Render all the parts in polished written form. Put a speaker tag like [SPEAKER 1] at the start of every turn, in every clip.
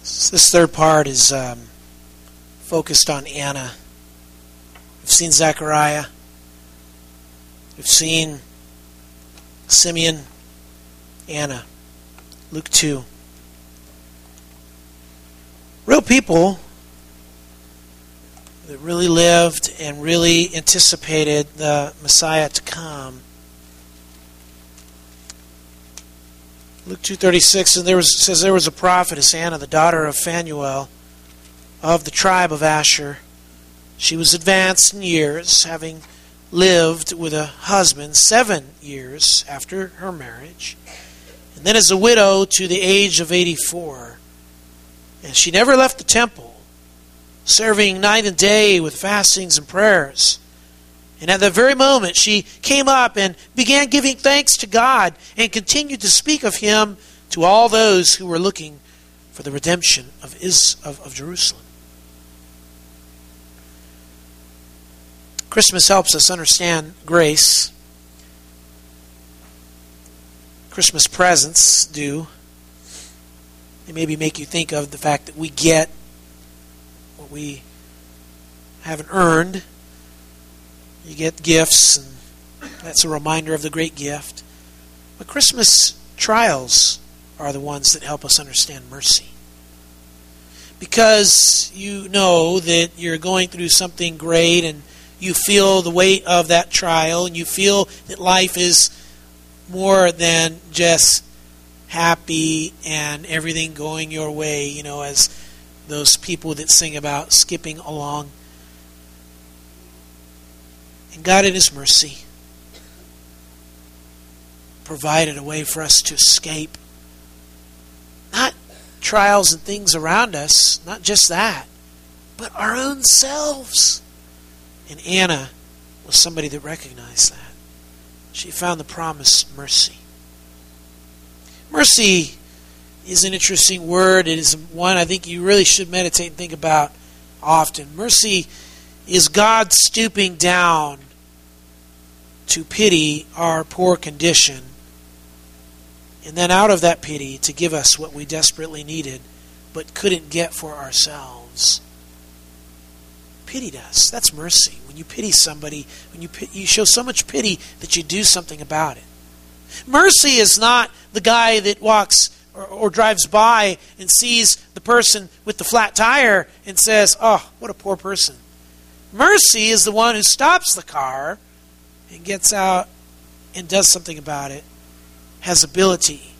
[SPEAKER 1] This third part is focused on Anna. We've seen Zechariah. We've seen Simeon, Anna. Luke 2. Real people that really lived and really anticipated the Messiah to come. Luke 2:36 says there was a prophetess, Anna, the daughter of Phanuel, of the tribe of Asher. She was advanced in years, having lived with a husband 7 years after her marriage, and then as a widow to the age of 84. And she never left the temple, serving night and day with fastings and prayers. And at that very moment she came up and began giving thanks to God and continued to speak of Him to all those who were looking for the redemption of Jerusalem. Christmas helps us understand grace. Christmas presents do. They maybe make you think of the fact that we get what we haven't earned. You get gifts, and that's a reminder of the great gift. But Christmas trials are the ones that help us understand mercy. Because you know that you're going through something great, and you feel the weight of that trial, and you feel that life is more than just happy and everything going your way, as those people that sing about skipping along. And God in His mercy provided a way for us to escape. Not trials and things around us, not just that, but our own selves. And Anna was somebody that recognized that. She found the promised mercy. Mercy is an interesting word. It is one I think you really should meditate and think about often. Mercy is God stooping down to pity our poor condition, and then out of that pity to give us what we desperately needed but couldn't get for ourselves. Pitied us. That's mercy. When you pity somebody, you show so much pity that you do something about it. Mercy is not the guy that walks or drives by and sees the person with the flat tire and says, "Oh, what a poor person." Mercy is the one who stops the car and gets out and does something about it, has ability.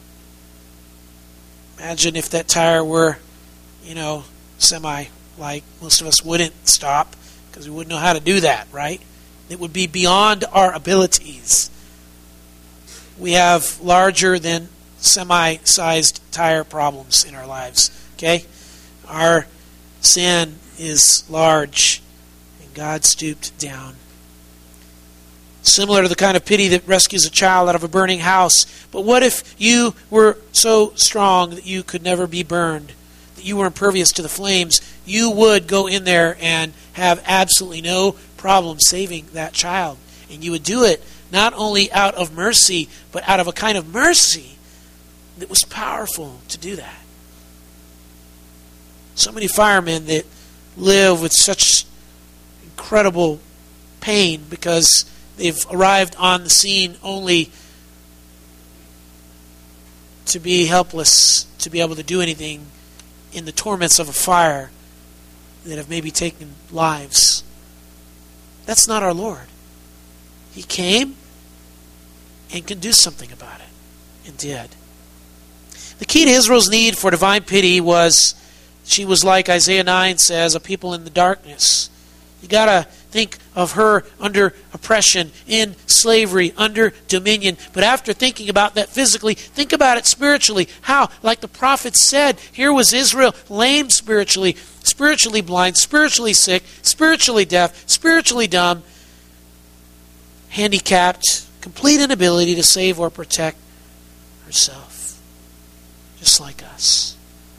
[SPEAKER 1] Imagine if that tire were, semi, like most of us wouldn't stop because we wouldn't know how to do that, right? It would be beyond our abilities. We have larger than semi-sized tire problems in our lives, okay? Our sin is large, and God stooped down. Similar to the kind of pity that rescues a child out of a burning house. But what if you were so strong that you could never be burned, that you were impervious to the flames? You would go in there and have absolutely no problem saving that child. And you would do it not only out of mercy, but out of a kind of mercy that was powerful to do that. So many firemen that live with such incredible pain because they've arrived on the scene only to be helpless, to be able to do anything in the torments of a fire that have maybe taken lives. That's not our Lord. He came and can do something about it, and did. The key to Israel's need for divine pity was she was like Isaiah 9 says, a people in the darkness. You got to think of her under oppression, in slavery, under dominion. But after thinking about that physically, think about it spiritually. How? Like the prophet said, here was Israel lame spiritually, spiritually blind, spiritually sick, spiritually deaf, spiritually dumb, handicapped, complete inability to save or protect herself. Just like us.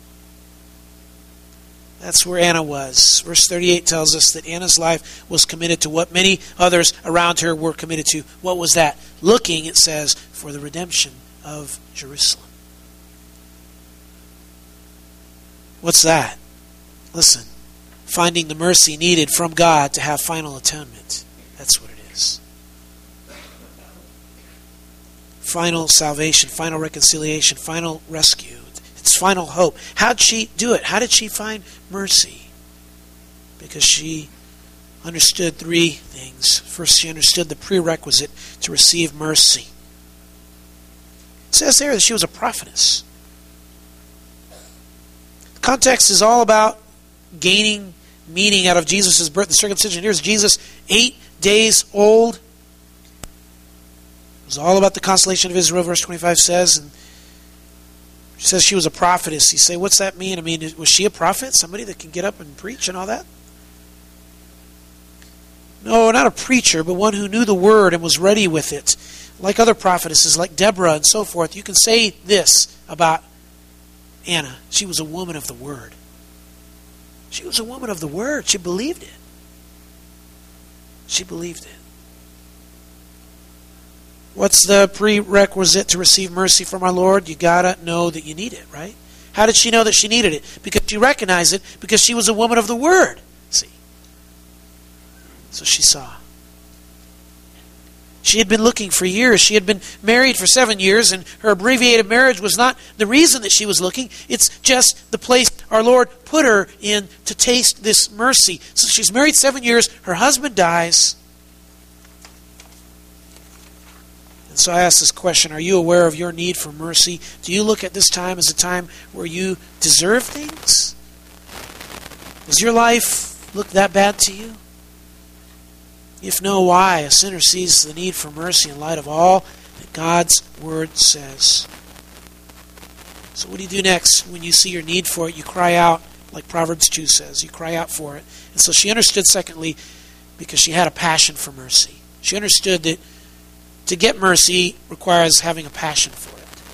[SPEAKER 1] That's where Anna was. Verse 38 tells us that Anna's life was committed to what many others around her were committed to. What was that? Looking, it says, for the redemption of Jerusalem. What's that? Listen, finding the mercy needed from God to have final atonement. That's what it is. Final salvation, final reconciliation, final rescue. It's final hope. How did she do it? How did she find mercy? Because she understood three things. First, she understood the prerequisite to receive mercy. It says there that she was a prophetess. The context is all about gaining meaning out of Jesus' birth and circumcision. Here's Jesus, 8 days old. It was all about the consolation of Israel, verse 25 says. And she says she was a prophetess. You say, what's that mean? I mean, was she a prophet? Somebody that can get up and preach and all that? No, not a preacher, but one who knew the word and was ready with it. Like other prophetesses, like Deborah and so forth. You can say this about Anna. She was a woman of the word. She was a woman of the word. She believed it. She believed it. What's the prerequisite to receive mercy from our Lord? You gotta know that you need it, right? How did she know that she needed it? Because she recognized it, because she was a woman of the word. See? So she saw. She had been looking for years. She had been married for 7 years, and her abbreviated marriage was not the reason that she was looking. It's just the place our Lord put her in to taste this mercy. So she's married 7 years. Her husband dies. And so I ask this question, are you aware of your need for mercy? Do you look at this time as a time where you deserve things? Does your life look that bad to you? If no, why? A sinner sees the need for mercy in light of all that God's Word says. So what do you do next? When you see your need for it, you cry out, like Proverbs 2 says. You cry out for it. And so she understood, secondly, because she had a passion for mercy. She understood that to get mercy requires having a passion for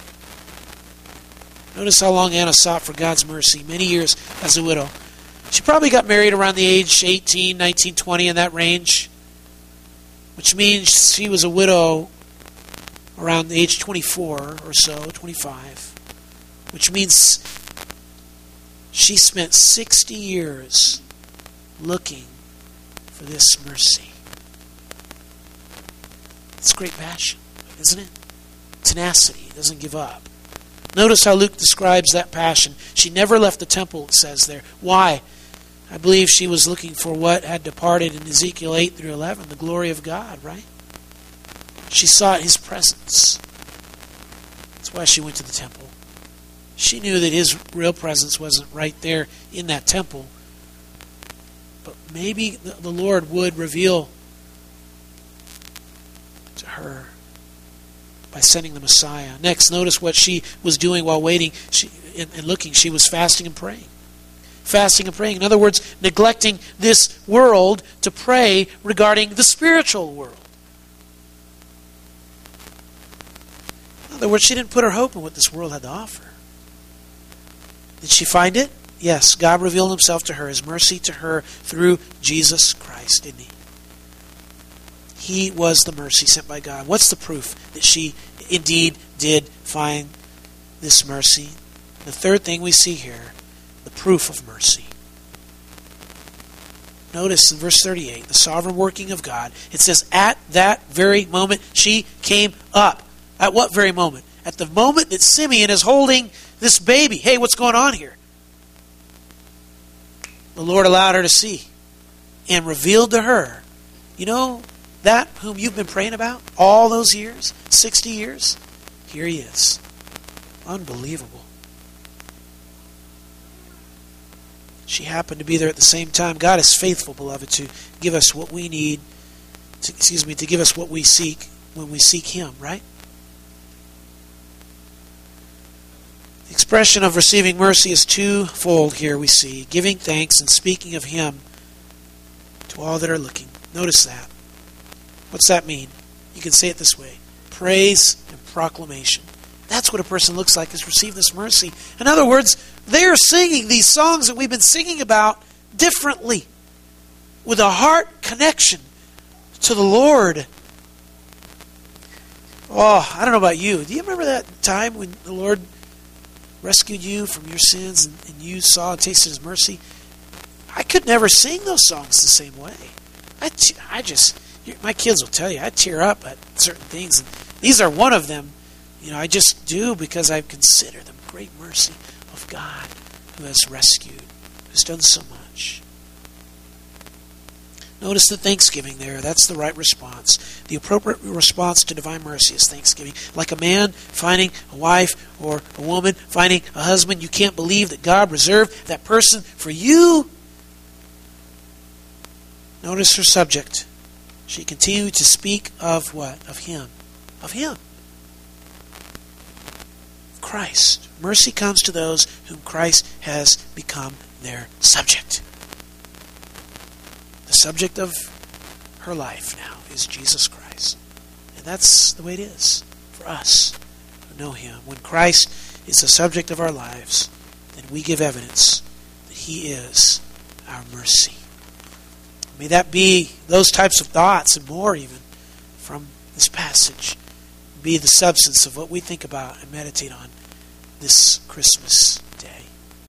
[SPEAKER 1] it. Notice how long Anna sought for God's mercy. Many years as a widow. She probably got married around the age 18, 19, 20, in that range. Which means she was a widow around the age 24 or so, 25. Which means she spent 60 years looking for this mercy. It's great passion, isn't it? Tenacity, doesn't give up. Notice how Luke describes that passion. She never left the temple, it says there. Why? I believe she was looking for what had departed in Ezekiel 8 through 11, the glory of God, right? She sought His presence. That's why she went to the temple. She knew that His real presence wasn't right there in that temple. But maybe the Lord would reveal to her by sending the Messiah. Next, notice what she was doing while waiting and looking. She was fasting and praying. Fasting and praying. In other words, neglecting this world to pray regarding the spiritual world. In other words, she didn't put her hope in what this world had to offer. Did she find it? Yes, God revealed Himself to her, His mercy to her through Jesus Christ, didn't He? He was the mercy sent by God. What's the proof that she indeed did find this mercy? The third thing we see here, the proof of mercy. Notice in verse 38, the sovereign working of God. It says, at that very moment she came up. At what very moment? At the moment that Simeon is holding this baby. Hey, what's going on here? The Lord allowed her to see and revealed to her, you know, that whom you've been praying about all those years, 60 years, here He is. Unbelievable. She happened to be there at the same time. God is faithful, beloved, to give us what we need, to give us what we seek when we seek Him, right? The expression of receiving mercy is twofold here, we see. Giving thanks and speaking of Him to all that are looking. Notice that. What's that mean? You can say it this way. Praise and proclamation. That's what a person looks like, is receive this mercy. In other words, they are singing these songs that we've been singing about differently, with a heart connection to the Lord. Oh, I don't know about you. Do you remember that time when the Lord rescued you from your sins and you saw and tasted His mercy, I could never sing those songs the same way. My kids will tell you, I tear up at certain things. And these are one of them. I just do because I consider the great mercy of God who has rescued, who's done so much. Notice the thanksgiving there. That's the right response. The appropriate response to divine mercy is thanksgiving. Like a man finding a wife or a woman finding a husband, you can't believe that God reserved that person for you. Notice her subject. She continued to speak of what? Of Him. Of Him. Christ. Mercy comes to those whom Christ has become their subject. The subject of her life now is Jesus Christ. And that's the way it is for us who know Him. When Christ is the subject of our lives, then we give evidence that He is our mercy. May that be those types of thoughts and more even from this passage be the substance of what we think about and meditate on this Christmas day.